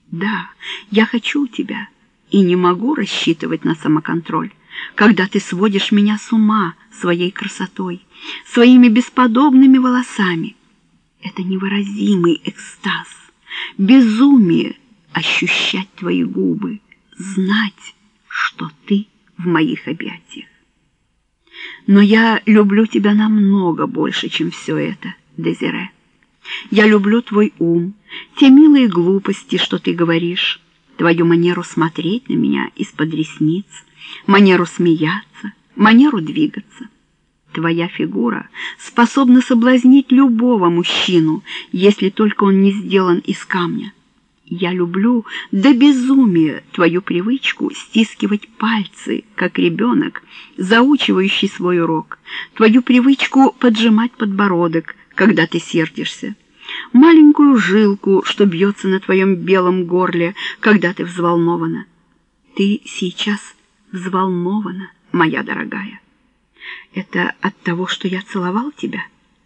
Да, я хочу тебя и не могу рассчитывать на самоконтроль, когда ты сводишь меня с ума своей красотой, своими бесподобными волосами. Это невыразимый экстаз, безумие ощущать твои губы, знать, что ты в моих объятиях. Но я люблю тебя намного больше, чем все это, Дезире. Я люблю твой ум, те милые глупости, что ты говоришь, твою манеру смотреть на меня из-под ресниц, манеру смеяться, манеру двигаться. Твоя фигура способна соблазнить любого мужчину, если только он не сделан из камня. Я люблю до безумия твою привычку стискивать пальцы, как ребенок, заучивающий свой урок, твою привычку поджимать подбородок, когда ты сердишься, маленькую жилку, что бьется на твоем белом горле, когда ты взволнована. Ты сейчас взволнована, моя дорогая. Это от того, что я целовал тебя?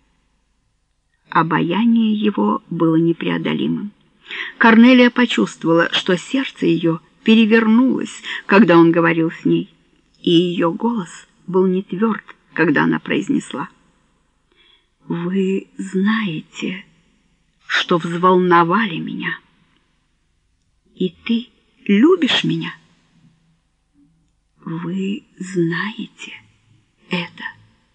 Обаяние его было непреодолимым. Корнелия почувствовала, что сердце ее перевернулось, когда он говорил с ней, и ее голос был не тверд, когда она произнесла: «Вы знаете, что взволновали меня, и ты любишь меня? Вы знаете это.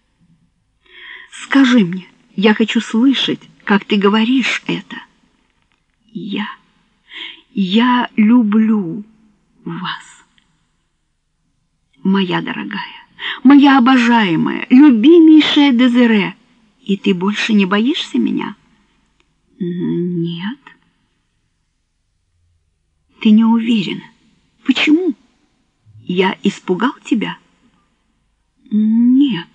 Скажи мне, я хочу слышать, как ты говоришь это. Я люблю вас, моя дорогая, моя обожаемая, любимейшая Дезире, и ты больше не боишься меня?» «Нет». «Ты не уверена. Почему? Я испугал тебя?» «Нет».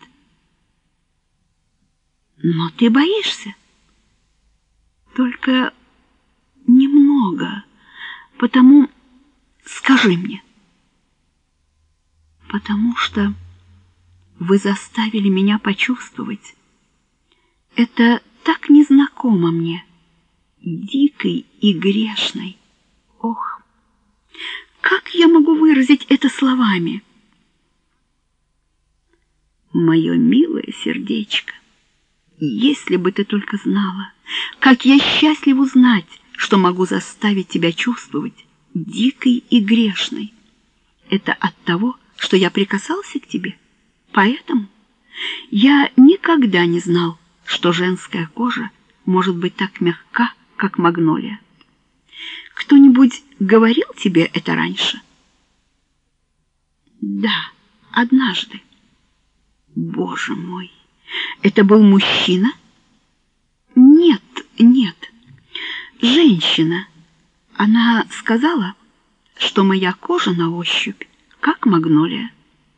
«Но ты боишься?» «Только немного, потому... Скажи мне». «Потому что вы заставили меня почувствовать. Это так незнакомо мне, дикой и грешной. Ох, как я могу выразить это словами? Мое милое сердечко, если бы ты только знала, как я счастлив узнать, что могу заставить тебя чувствовать дикой и грешной. Это от того, что я прикасался к тебе. Поэтому я никогда не знал, что женская кожа может быть так мягка, как магнолия. Кто-нибудь говорил тебе это раньше?» «Да, однажды». «Боже мой, это был мужчина?» «Нет, нет, женщина. Она сказала, что моя кожа на ощупь, как магнолия».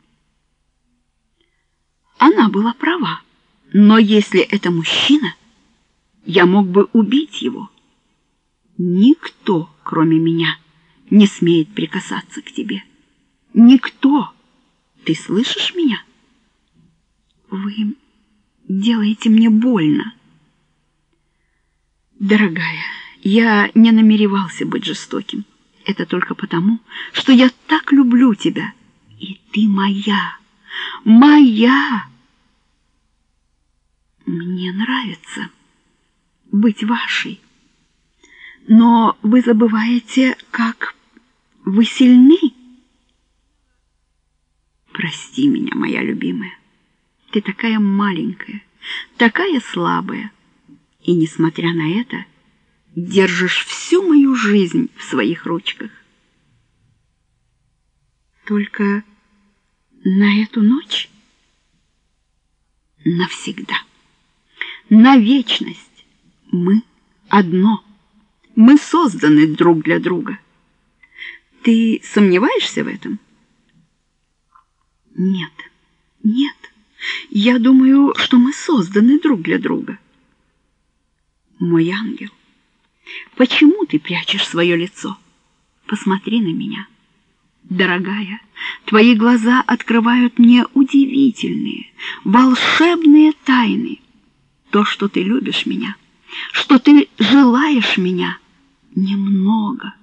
Она была права, но если это мужчина, я мог бы убить его. Никто, кроме меня, не смеет прикасаться к тебе. Никто. Ты слышишь меня? Вы делаете мне больно. Дорогая, я не намеревался быть жестоким. Это только потому, что я так люблю тебя. И ты моя. Моя. Мне нравится быть вашей. Но вы забываете, как вы сильны. Прости меня, моя любимая. Ты такая маленькая, такая слабая. И, несмотря на это, держишь всю мою жизнь в своих ручках. Только на эту ночь? Навсегда. На вечность. Мы одно. Мы созданы друг для друга. Ты сомневаешься в этом? Нет, нет. Я думаю, что мы созданы друг для друга. Мой ангел, почему ты прячешь свое лицо? Посмотри на меня. Дорогая, твои глаза открывают мне удивительные, волшебные тайны. То, что ты любишь меня, что ты желаешь меня, немного,